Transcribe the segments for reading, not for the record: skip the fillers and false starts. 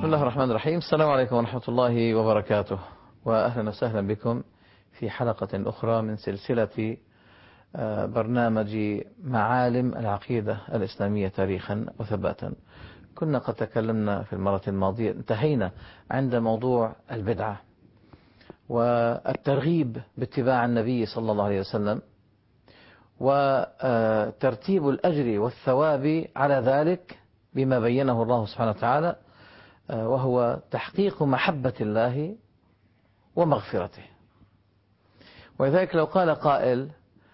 بسم الله الرحمن الرحيم. السلام عليكم ورحمة الله وبركاته، وأهلا وسهلا بكم في حلقة أخرى من سلسلة برنامج معالم العقيدة الإسلامية تاريخا وثباتا. كنا قد تكلمنا في المرة الماضية، انتهينا عند موضوع البدعة والترغيب باتباع النبي صلى الله عليه وسلم وترتيب الأجر والثواب على ذلك بما بينه الله سبحانه وتعالى، وهو تحقيق محبة الله ومغفرته. ولذلك لو قال قائل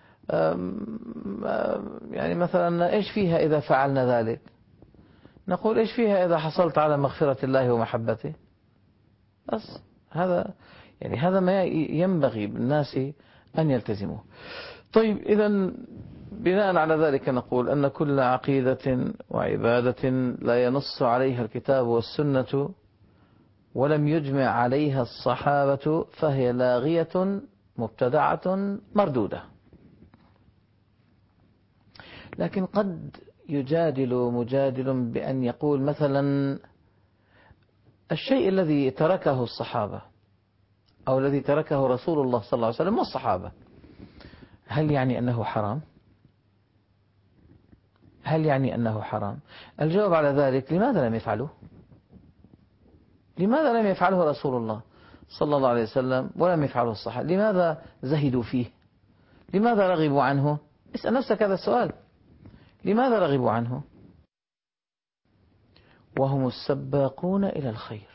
يعني مثلا إيش فيها إذا فعلنا ذلك؟ نقول إيش فيها إذا حصلت على مغفرة الله ومحبته؟ بس هذا ما ينبغي بالناس أن يلتزموه. طيب، إذا بناء على ذلك نقول أن كل عقيدة وعبادة لا ينص عليها الكتاب والسنة ولم يجمع عليها الصحابة فهي لاغية مبتدعة مردودة. لكن قد يجادل مجادل بأن يقول مثلا الشيء الذي تركه الصحابة أو الذي تركه رسول الله صلى الله عليه وسلم والصحابة، هل يعني أنه حرام؟ هل يعني أنه حرام؟ الجواب على ذلك: لماذا لم يفعلوه؟ لماذا لم يفعله رسول الله صلى الله عليه وسلم ولم يفعله الصحابة؟ لماذا زهدوا فيه؟ لماذا رغبوا عنه؟ اسأل نفسك هذا السؤال. لماذا رغبوا عنه؟ وهم السباقون إلى الخير،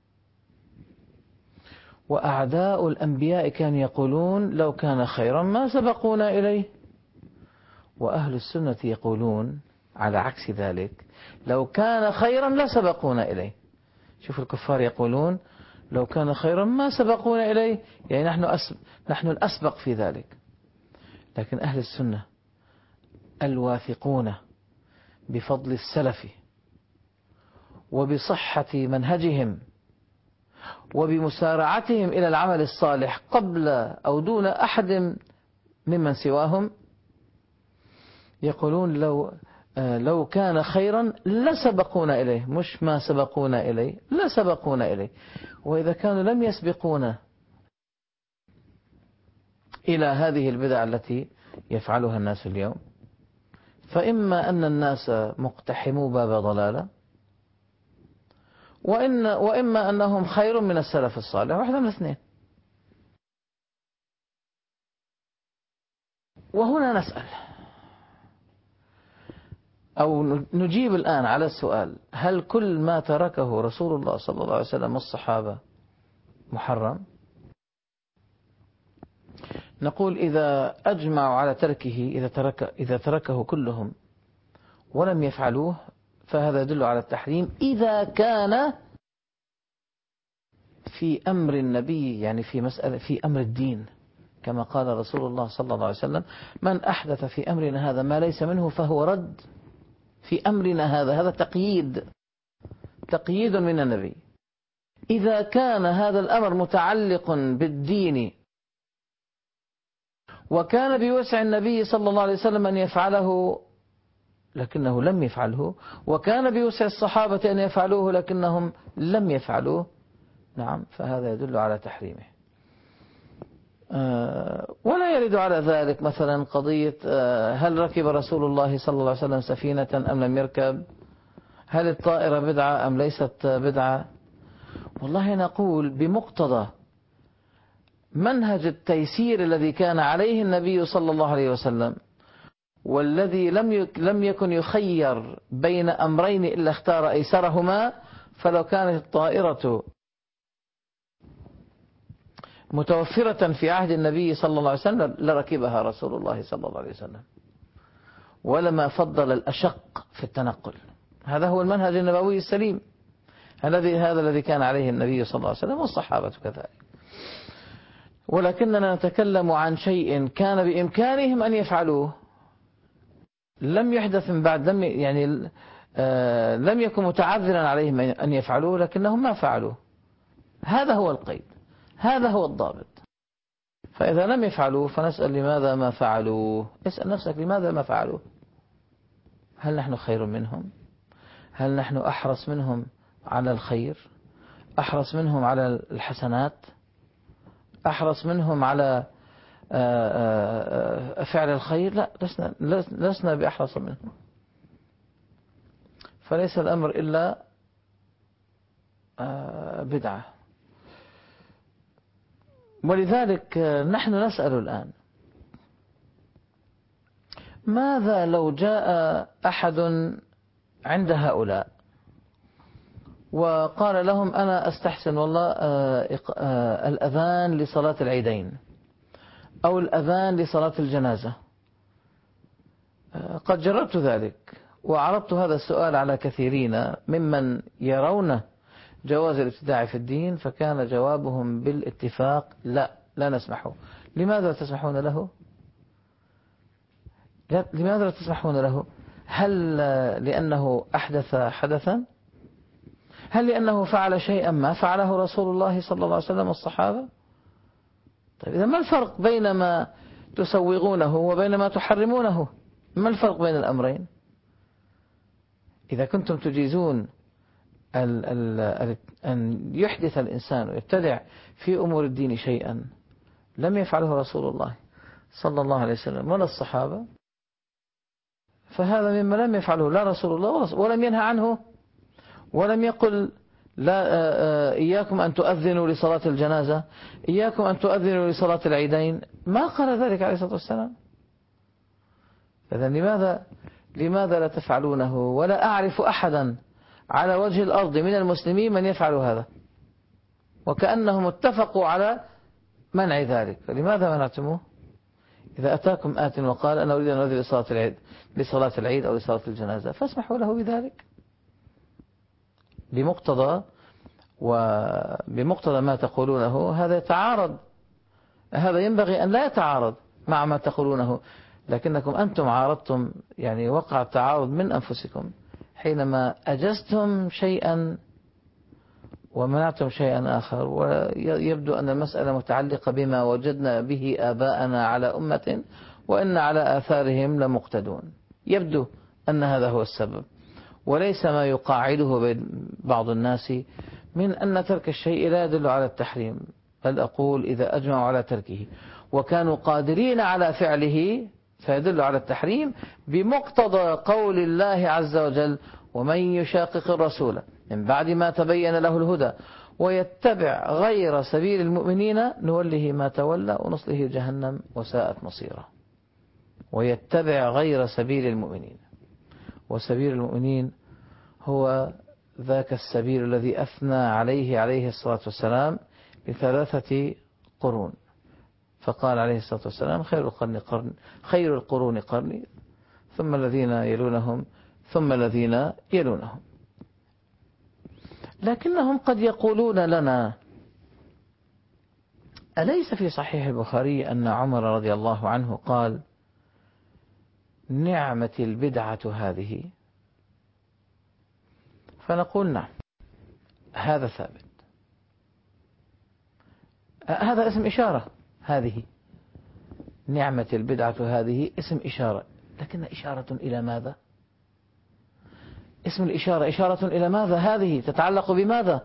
وأعداء الأنبياء كانوا يقولون لو كان خيرا ما سبقونا إليه، وأهل السنة يقولون على عكس ذلك: لو كان خيرا لا سبقونا إليه. شوف، الكفار يقولون لو كان خيرا ما سبقونا إليه، يعني نحن الأسبق في ذلك. لكن أهل السنة الواثقون بفضل السلف وبصحة منهجهم وبمسارعتهم إلى العمل الصالح قبل أو دون أحد ممن سواهم، يقولون لو كان خيرا لسبقونا إليه، مش ما سبقونا إليه، لسبقونا إليه. وإذا كانوا لم يسبقونا إلى هذه البدع التي يفعلها الناس اليوم، فإما أن الناس مقتحموا باب ضلالة، وإما أنهم خير من السلف الصالح، واحدة من الاثنين. وهنا نسأل أو نجيب الآن على السؤال: هل كل ما تركه رسول الله صلى الله عليه وسلم والصحابة محرم؟ نقول إذا أجمعوا على تركه، إذا تركه كلهم ولم يفعلوه فهذا يدل على التحريم، إذا كان في أمر النبي، يعني في أمر الدين، كما قال رسول الله صلى الله عليه وسلم: من أحدث في أمرنا هذا ما ليس منه فهو رد. في أمرنا هذا تقييد من النبي. إذا كان هذا الأمر متعلق بالدين وكان بوسع النبي صلى الله عليه وسلم أن يفعله لكنه لم يفعله، وكان بوسع الصحابة أن يفعلوه لكنهم لم يفعلوه، نعم، فهذا يدل على تحريمه. ولا يرد على ذلك مثلا قضية هل ركب رسول الله صلى الله عليه وسلم سفينة أم لم يركب؟ هل الطائرة بدعة أم ليست بدعة؟ والله نقول بمقتضى منهج التيسير الذي كان عليه النبي صلى الله عليه وسلم، والذي لم يكن يخير بين أمرين إلا اختار أيسرهما، فلو كانت الطائرة متوفرة في عهد النبي صلى الله عليه وسلم لركبها رسول الله صلى الله عليه وسلم، ولما فضل الأشق في التنقل. هذا هو المنهج النبوي السليم، هذا الذي كان عليه النبي صلى الله عليه وسلم والصحابة كذلك. ولكننا نتكلم عن شيء كان بإمكانهم أن يفعلوه، لم يحدث من بعد، لم يكن متعذرا عليهم أن يفعلوه لكنهم ما فعلوه. هذا هو القيد، هذا هو الضابط. فإذا لم يفعلوه فنسأل لماذا ما فعلوه؟ اسأل نفسك لماذا ما فعلوه؟ هل نحن خير منهم؟ هل نحن أحرص منهم على الخير، أحرص منهم على الحسنات، أحرص منهم على فعل الخير. لا، لسنا بأحرص منهم. فليس الأمر إلا بدعة. ولذلك نحن نسأل الآن: ماذا لو جاء أحد عند هؤلاء وقال لهم: أنا أستحسن والله الأذان لصلاة العيدين أو الأذان لصلاة الجنازة. قد جربت ذلك وعرضت هذا السؤال على كثيرين ممن يرون جواز الابتداع في الدين، فكان جوابهم بالاتفاق: لا نسمحه. لماذا لا تسمحون له؟ لماذا لا تسمحون له؟ هل لأنه أحدث حدثا؟ هل لأنه فعل شيئا ما فعله رسول الله صلى الله عليه وسلم والصحابة؟ طيب، إذا ما الفرق بين ما تسوغونه وبين ما تحرمونه؟ ما الفرق بين الأمرين؟ إذا كنتم تجيزون أن يحدث الإنسان ويبتدع في أمور الدين شيئا لم يفعله رسول الله صلى الله عليه وسلم ولا الصحابة، فهذا مما لم يفعله لا رسول الله ولم ينهى عنه، ولم يقل: لا إياكم أن تؤذنوا لصلاة الجنازة، إياكم أن تؤذنوا لصلاة العيدين. ما قال ذلك عليه الصلاة والسلام. إذن لماذا لا تفعلونه؟ ولا أعرف أحدا على وجه الأرض من المسلمين من يفعل هذا، وكأنهم اتفقوا على منع ذلك. فلماذا منعتموه؟ إذا أتاكم آت وقال: أنا أريد أن أؤذن لصلاة العيد أو لصلاة الجنازة، فاسمحوا له بذلك بمقتضى ما تقولونه. هذا يتعارض، هذا ينبغي أن لا يتعارض مع ما تقولونه، لكنكم أنتم عارضتم، يعني وقع التعارض من أنفسكم حينما أجزتم شيئا ومنعتم شيئا آخر. ويبدو أن المسألة متعلقة بما وجدنا به آباءنا على أمة وإن على آثارهم لمقتدون. يبدو أن هذا هو السبب، وليس ما يقاعده بعض الناس من أن ترك الشيء لا يدل على التحريم، بل أقول إذا أجمعوا على تركه وكانوا قادرين على فعله فيدل على التحريم، بمقتضى قول الله عز وجل: ومن يشاقق الرسول من بعد ما تبين له الهدى ويتبع غير سبيل المؤمنين نوله ما تولى ونصله جهنم وساءت مصيره. ويتبع غير سبيل المؤمنين، وسبيل المؤمنين هو ذاك السبيل الذي أثنى عليه الصلاة والسلام ب3 قرون، فقال عليه الصلاة والسلام: خير القرون قرني، ثم الذين يلونهم، ثم الذين يلونهم. لكنهم قد يقولون لنا: أليس في صحيح البخاري أن عمر رضي الله عنه قال: نعمة البدعة هذه؟ فنقول: نعم، هذا ثابت، هذا اسم إشارة. هذه نعمة البدعة هذه اسم إشارة، لكن إشارة إلى ماذا؟ اسم الإشارة إشارة إلى ماذا؟ هذه تتعلق بماذا؟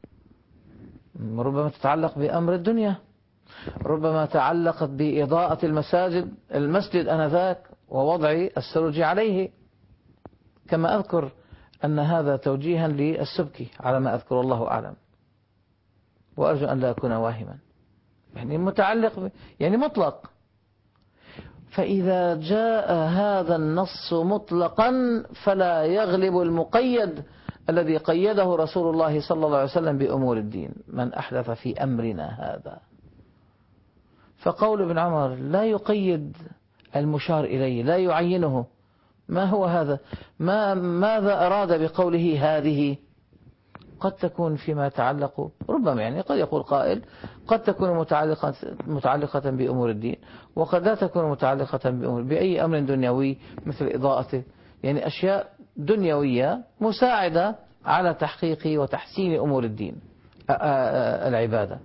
ربما تتعلق بأمر الدنيا، ربما تعلقت بإضاءة المسجد آنذاك ووضع السروج عليه، كما أذكر أن هذا توجيها للسبكي على ما أذكر، الله أعلم، وأرجو أن لا أكون واهما، يعني متعلق يعني مطلق. فإذا جاء هذا النص مطلقا فلا يغلب المقيد الذي قيده رسول الله صلى الله عليه وسلم بأمور الدين: من أحدث في أمرنا هذا. فقول ابن عمر لا يقيد المشار إليه، لا يعينه. ما هو هذا؟ ماذا أراد بقوله هذه؟ قد تكون فيما يتعلق، ربما يعني قد يقول قائل قد تكون متعلقة بأمور الدين، وقد لا تكون متعلقة بأي أمر دنيوي مثل إضاءته، يعني أشياء دنيوية مساعدة على تحقيق وتحسين أمور الدين العبادة.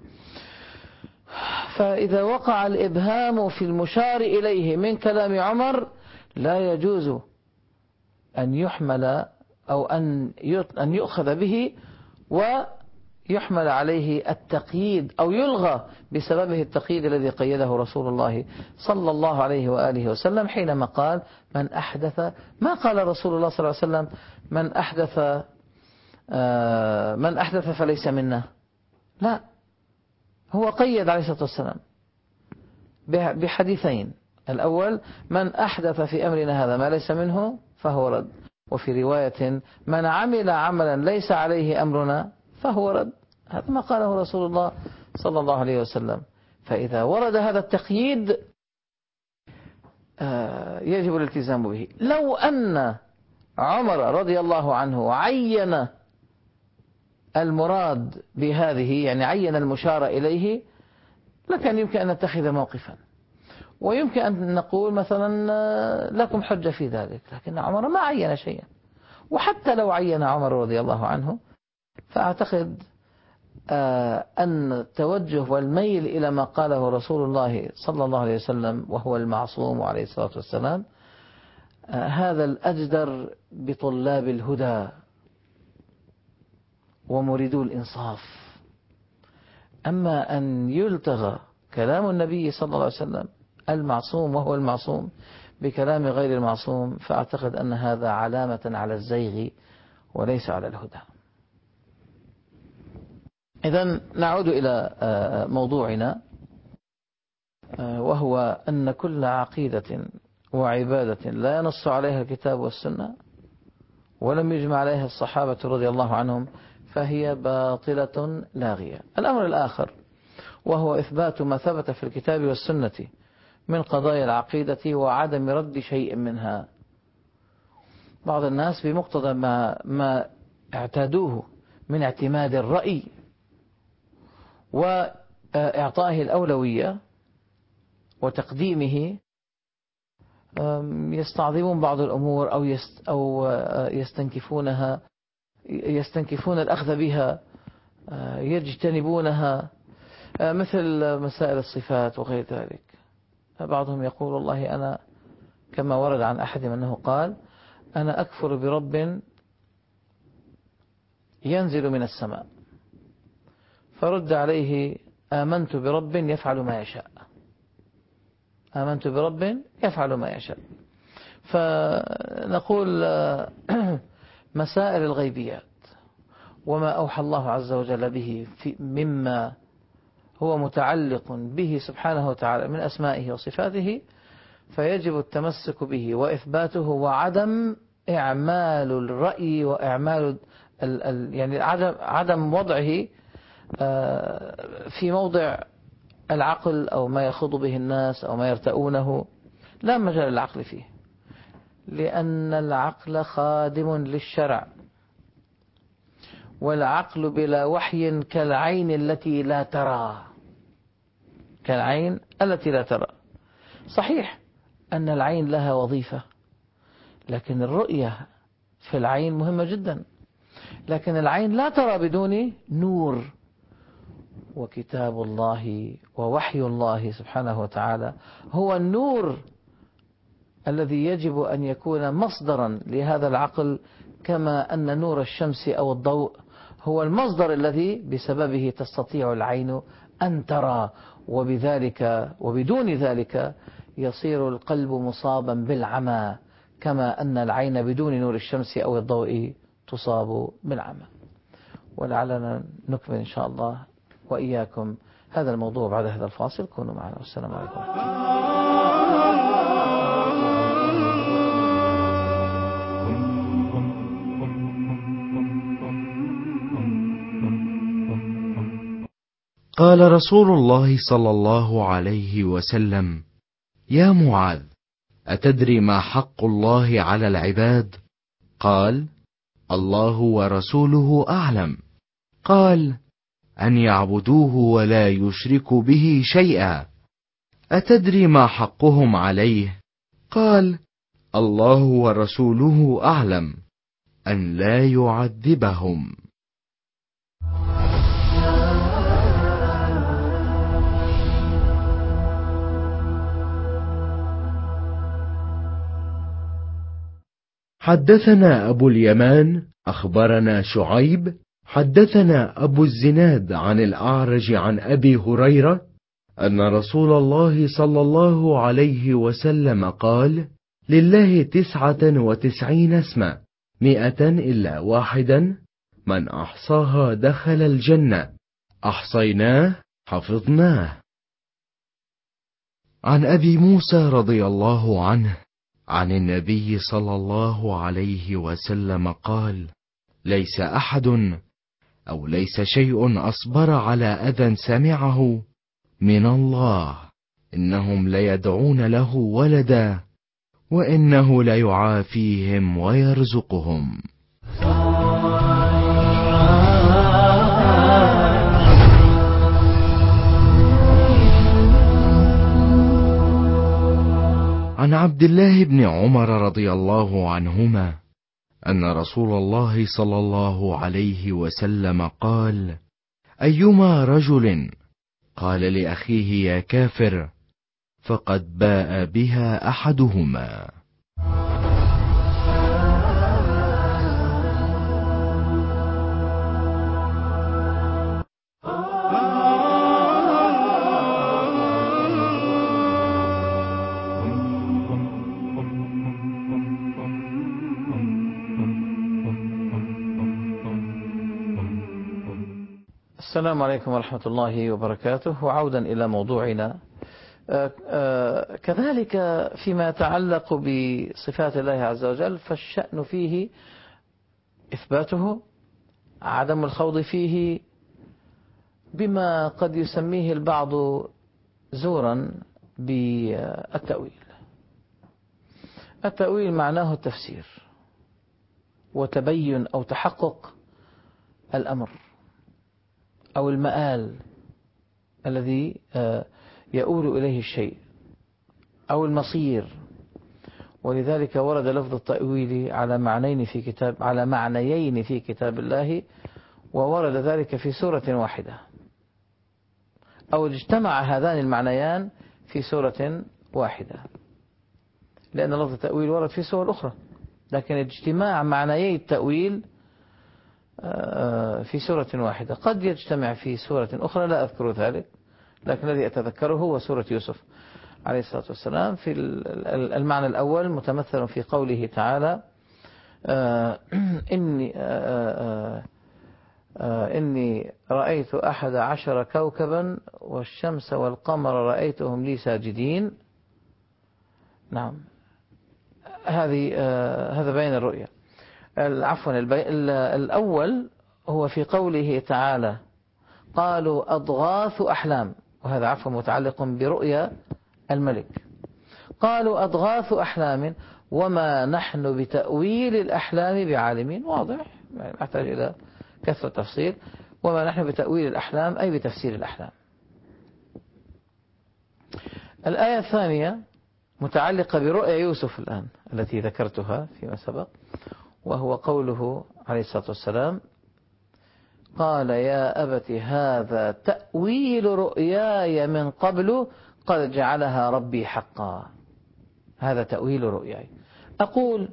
فإذا وقع الإبهام في المشار إليه من كلام عمر لا يجوز أن يحمل أو أن يؤخذ به ويحمل عليه التقييد أو يلغى بسببه التقييد الذي قيده رسول الله صلى الله عليه وآله وسلم حينما قال من أحدث، ما قال رسول الله صلى الله عليه وسلم من أحدث فليس منا، لا، هو قيد عليه الصلاة والسلام بحديثين. الأول من أحدث في أمرنا هذا ما ليس منه فهو رد، وفي رواية من عمل عملا ليس عليه أمرنا فهو رد. هذا ما قاله رسول الله صلى الله عليه وسلم. فإذا ورد هذا التقييد يجب الالتزام به. لو أن عمر رضي الله عنه عين المراد بهذه، يعني عين المشار إليه، لكن يمكن أن نتخذ موقفا، ويمكن أن نقول مثلا لكم حجة في ذلك، لكن عمر ما عين شيئا. وحتى لو عين عمر رضي الله عنه فأعتقد أن التوجه والميل إلى ما قاله رسول الله صلى الله عليه وسلم وهو المعصوم عليه الصلاة والسلام هذا الأجدر بطلاب الهدى ومريدو الإنصاف. أما أن يلتغى كلام النبي صلى الله عليه وسلم المعصوم وهو المعصوم بكلام غير المعصوم، فأعتقد أن هذا علامة على الزيغ وليس على الهدى. إذن نعود إلى موضوعنا، وهو أن كل عقيدة وعبادة لا ينص عليها الكتاب والسنة ولم يجمع عليها الصحابة رضي الله عنهم فهي باطلة لاغية. الأمر الآخر وهو إثبات ما ثبت في الكتاب والسنة من قضايا العقيدة وعدم رد شيء منها. بعض الناس بمقتضى ما اعتادوه من اعتماد الرأي وإعطائه الأولوية وتقديمه يستعظمون بعض الأمور أو يستنكفون الأخذ بها، يجتنبونها، مثل مسائل الصفات وغير ذلك. بعضهم يقول والله أنا كما ورد عن أحدهم أنه قال أنا أكفر برب ينزل من السماء، فرد عليه آمنت برب يفعل ما يشاء، آمنت برب يفعل ما يشاء. فنقول مسائل الغيبيات وما أوحى الله عز وجل به مما هو متعلق به سبحانه وتعالى من أسمائه وصفاته، فيجب التمسك به وإثباته وعدم إعمال الرأي وإعمال يعني عدم وضعه في موضع العقل أو ما يخوض به الناس أو ما يرتؤونه، لا مجال للعقل فيه، لأن العقل خادم للشرع، والعقل بلا وحي كالعين التي لا ترى، كالعين التي لا ترى. صحيح أن العين لها وظيفة، لكن الرؤية في العين مهمة جدا، لكن العين لا ترى بدون نور، وكتاب الله ووحي الله سبحانه وتعالى هو النور الذي يجب أن يكون مصدرا لهذا العقل، كما أن نور الشمس أو الضوء هو المصدر الذي بسببه تستطيع العين أن ترى، وبدون ذلك يصير القلب مصابا بالعمى، كما أن العين بدون نور الشمس أو الضوء تصاب بالعمى. ولعلنا نكمل إن شاء الله وإياكم هذا الموضوع بعد هذا الفاصل. كونوا معنا، والسلام عليكم ورحمة الله. قال رسول الله صلى الله عليه وسلم: يا معاذ، أتدري ما حق الله على العباد؟ قال: الله ورسوله أعلم. قال: أن يعبدوه ولا يشركوا به شيئا. أتدري ما حقهم عليه؟ قال: الله ورسوله أعلم. أن لا يعذبهم. حدثنا أبو اليمان أخبرنا شعيب حدثنا أبو الزناد عن الأعرج عن أبي هريرة أن رسول الله صلى الله عليه وسلم قال: لله 99 اسما 100 إلا واحدا، من أحصاها دخل الجنة، أحصيناه حفظناه. عن أبي موسى رضي الله عنه عن النبي صلى الله عليه وسلم قال: ليس أحد أو ليس شيء أصبر على أذى سمعه من الله، إنهم ليدعون له ولدا وإنه ليعافيهم ويرزقهم. عن عبد الله بن عمر رضي الله عنهما أن رسول الله صلى الله عليه وسلم قال: أيما رجل قال لأخيه يا كافر فقد باء بها أحدهما. السلام عليكم ورحمة الله وبركاته. وعودا إلى موضوعنا، كذلك فيما يتعلق بصفات الله عز وجل فالشأن فيه إثباته، عدم الخوض فيه بما قد يسميه البعض زورا بالتأويل. التأويل معناه التفسير وتبين أو تحقق الأمر أو المآل الذي يؤول إليه الشيء أو المصير. ولذلك ورد لفظ التأويل على معنيين في كتاب الله، وورد ذلك في سورة واحدة، أو اجتمع هذان المعنيان في سورة واحدة، لأن لفظ التأويل ورد في سور أخرى، لكن اجتماع معنيي التأويل في سورة واحدة. قد يجتمع في سورة أخرى لا أذكر ذلك، لكن الذي أتذكره هو سورة يوسف عليه الصلاة والسلام. في المعنى الأول متمثل في قوله تعالى: إني رأيت 11 كوكبا والشمس والقمر رأيتهم لي ساجدين. نعم، هذا بين الرؤيا. عفوا، الأول هو في قوله تعالى: قالوا أضغاث أحلام، وهذا عفوا متعلق برؤيا الملك. قالوا أضغاث أحلام وما نحن بتأويل الأحلام بعالمين. واضح، يعني أحتاج إلى كثرة تفصيل. وما نحن بتأويل الأحلام أي بتفسير الأحلام. الآية الثانية متعلقة برؤيا يوسف الآن التي ذكرتها فيما سبق، وهو قوله عليه الصلاة والسلام: قال يا أبت هذا تأويل رؤياي من قبل قد جعلها ربي حقا. هذا تأويل رؤياي. أقول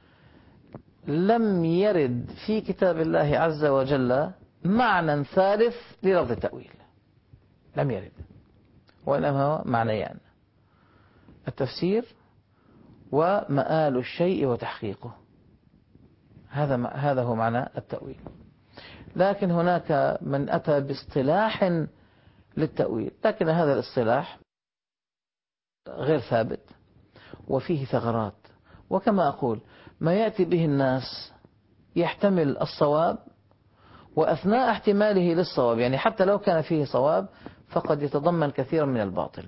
لم يرد في كتاب الله عز وجل معنى ثالث للفظ التأويل، لم يرد، وإنما هو معنيان: التفسير ومآل الشيء وتحقيقه. هذا هو معنى التأويل. لكن هناك من أتى باصطلاح للتأويل، لكن هذا الاصطلاح غير ثابت وفيه ثغرات. وكما أقول، ما يأتي به الناس يحتمل الصواب، وأثناء احتماله للصواب، يعني حتى لو كان فيه صواب فقد يتضمن كثيرا من الباطل.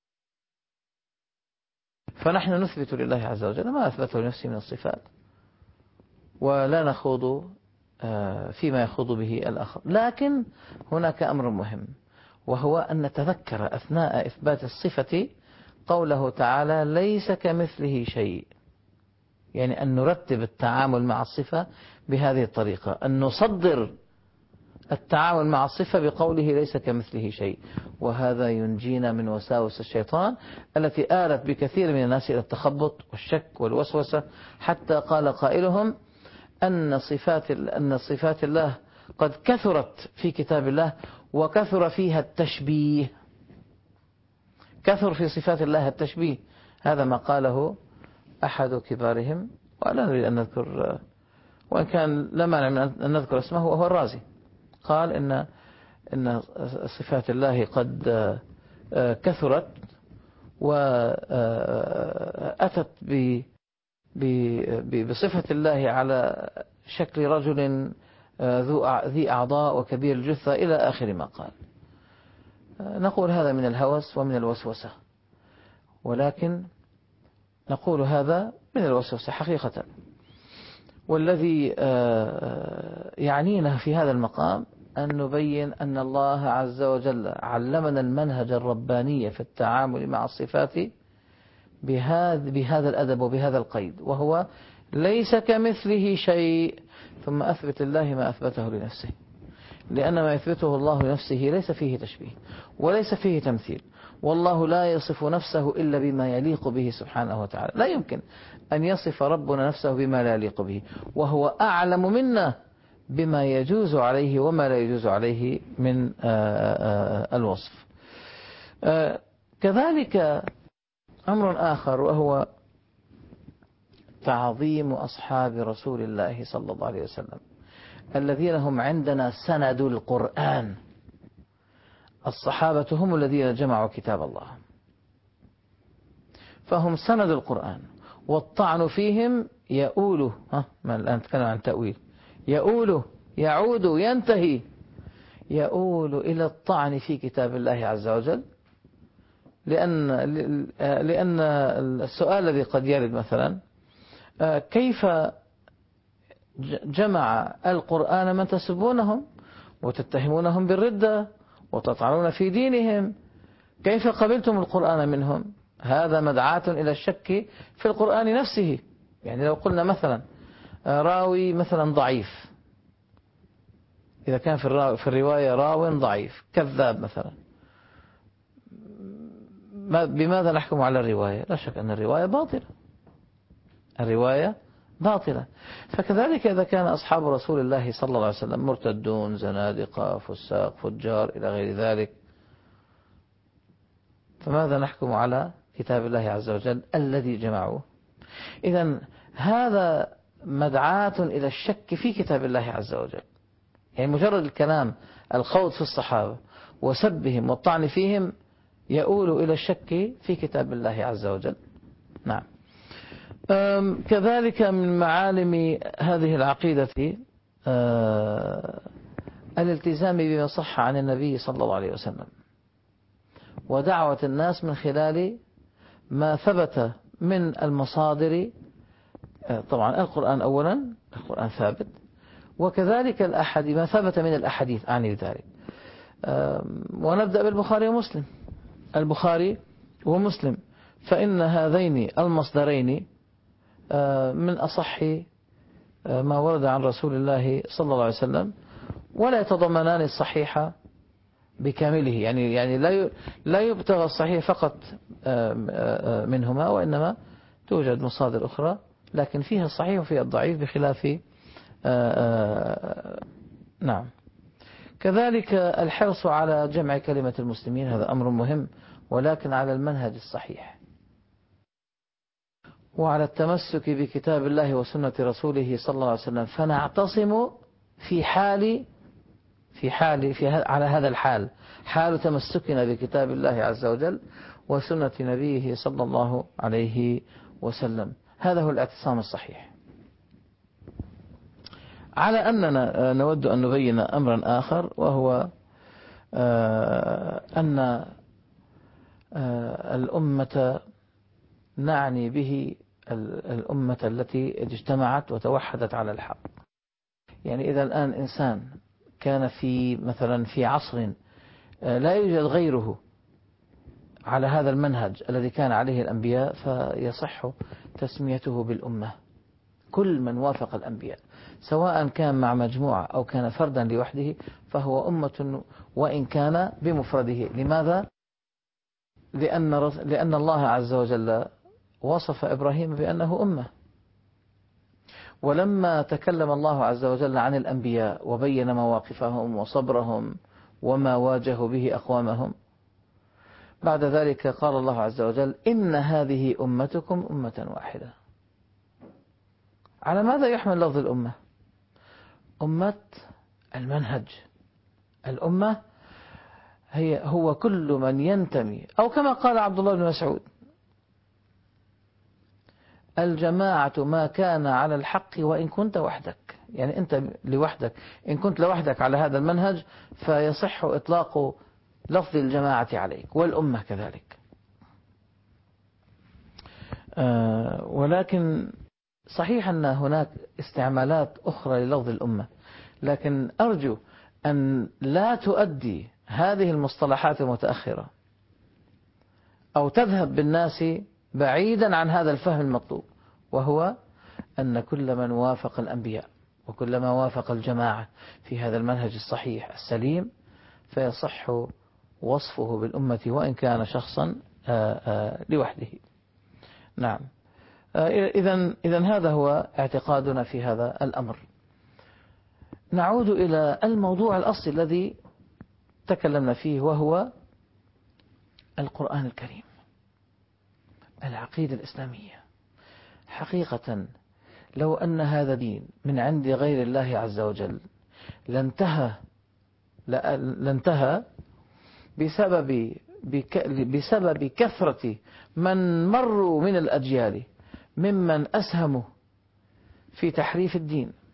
فنحن نثبت لله عز وجل ما أثبته لنفسه من الصفات، ولا نخوض فيما يخوض به الآخر. لكن هناك أمر مهم، وهو أن نتذكر أثناء إثبات الصفة قوله تعالى: ليس كمثله شيء. يعني أن نرتب التعامل مع الصفة بهذه الطريقة، أن نصدر التعامل مع الصفة بقوله ليس كمثله شيء. وهذا ينجينا من وساوس الشيطان التي آلت بكثير من الناس إلى التخبط والشك والوسوسة، حتى قال قائلهم أن صفات الله قد كثرت في كتاب الله وكثر فيها التشبيه، كثر في صفات الله التشبيه. هذا ما قاله أحد كبارهم، ولا نريد أن نذكر، وإن كان لا مانع من أن نذكر اسمه، وهو الرازي. قال إن صفات الله قد كثرت وأتت بصفة الله على شكل رجل ذي أعضاء وكبير الجثة إلى آخر ما قال. نقول هذا من الهوس ومن الوسوسة، ولكن نقول هذا من الوسوسة حقيقة. والذي يعنينا في هذا المقام أن نبين أن الله عز وجل علمنا المنهج الرباني في التعامل مع الصفات بهذا الأدب وبهذا القيد، وهو ليس كمثله شيء، ثم أثبت لله ما أثبته لنفسه، لأن ما يثبته الله لنفسه ليس فيه تشبيه وليس فيه تمثيل، والله لا يصف نفسه إلا بما يليق به سبحانه وتعالى. لا يمكن أن يصف ربنا نفسه بما لا يليق به، وهو أعلم منا بما يجوز عليه وما لا يجوز عليه من الوصف. كذلك أمر آخر، وهو تعظيم أصحاب رسول الله صلى الله عليه وسلم الذين هم عندنا سند القرآن. الصحابة هم الذين جمعوا كتاب الله، فهم سند القرآن، والطعن فيهم يؤول، ما الآن نتكلم عن تأويل، يؤول يعود ينتهي، يؤول إلى الطعن في كتاب الله عز وجل. لأن السؤال الذي قد يرد مثلا، كيف جمع القرآن من تسبونهم وتتهمونهم بالردة وتطعنون في دينهم، كيف قبلتم القرآن منهم؟ هذا مدعاة إلى الشك في القرآن نفسه. يعني لو قلنا مثلا راوي مثلا ضعيف، إذا كان في الرواية راو ضعيف كذاب مثلا، بماذا نحكم على الرواية؟ لا شك أن الرواية باطلة، الرواية باطلة. فكذلك إذا كان أصحاب رسول الله صلى الله عليه وسلم مرتدون، زنادقة، فساق، فجار إلى غير ذلك، فماذا نحكم على كتاب الله عز وجل الذي جمعوه؟ إذن هذا مدعاة إلى الشك في كتاب الله عز وجل. يعني مجرد الكلام، الخوض في الصحابة وسبهم والطعن فيهم يؤول إلى الشك في كتاب الله عز وجل. نعم. كذلك من معالم هذه العقيدة الالتزام بما صح عن النبي صلى الله عليه وسلم، ودعوة الناس من خلال ما ثبت من المصادر. طبعا القرآن أولا، القرآن ثابت، وكذلك ما ثبت من الأحاديث عن ذلك. ونبدأ بالبخاري ومسلم. البخاري ومسلم، فإن هذين المصدرين من أصح ما ورد عن رسول الله صلى الله عليه وسلم، ولا يتضمنان الصحيح بكامله. يعني لا يبتغى الصحيح فقط منهما، وإنما توجد مصادر أخرى لكن فيها الصحيح وفيها الضعيف بخلاف نعم. كذلك الحرص على جمع كلمة المسلمين، هذا أمر مهم، ولكن على المنهج الصحيح، وعلى التمسك بكتاب الله وسنة رسوله صلى الله عليه وسلم، فنعتصم على هذا الحال، حال تمسكنا بكتاب الله عز وجل وسنة نبيه صلى الله عليه وسلم. هذا هو الاعتصام الصحيح. على أننا نود أن نبين أمرا آخر، وهو أن الأمة نعني به الأمة التي اجتمعت وتوحدت على الحق. يعني إذا الآن إنسان كان مثلا في عصر لا يوجد غيره على هذا المنهج الذي كان عليه الأنبياء، فيصح تسميته بالأمة. كل من وافق الأنبياء سواء كان مع مجموعة أو كان فردا لوحده فهو أمة، وإن كان بمفرده. لماذا؟ لأن الله عز وجل وصف إبراهيم بأنه أمة، ولما تكلم الله عز وجل عن الأنبياء وبين مواقفهم وصبرهم وما واجهوا به أقوامهم، بعد ذلك قال الله عز وجل: إن هذه أمتكم أمة واحدة. على ماذا يحمل لفظ الأمة؟ أمة المنهج. الأمة هو كل من ينتمي، أو كما قال عبد الله بن مسعود: الجماعة ما كان على الحق وإن كنت وحدك. يعني أنت لوحدك، إن كنت لوحدك على هذا المنهج فيصح إطلاق لفظ الجماعة عليك، والأمة كذلك. ولكن صحيح أن هناك استعمالات أخرى للفظ الأمة، لكن أرجو أن لا تؤدي هذه المصطلحات المتأخرة أو تذهب بالناس بعيدا عن هذا الفهم المطلوب، وهو أن كل من وافق الأنبياء وكل ما وافق الجماعة في هذا المنهج الصحيح السليم فيصح وصفه بالأمة وإن كان شخصا لوحده. نعم. إذن هذا هو اعتقادنا في هذا الأمر. نعود إلى الموضوع الأصلي الذي تكلمنا فيه، وهو القرآن الكريم، العقيدة الإسلامية. حقيقة لو أن هذا دين من عند غير الله عز وجل لانتهى بسبب كثرة من مروا من الأجيال ممن أسهموا في تحريف الدين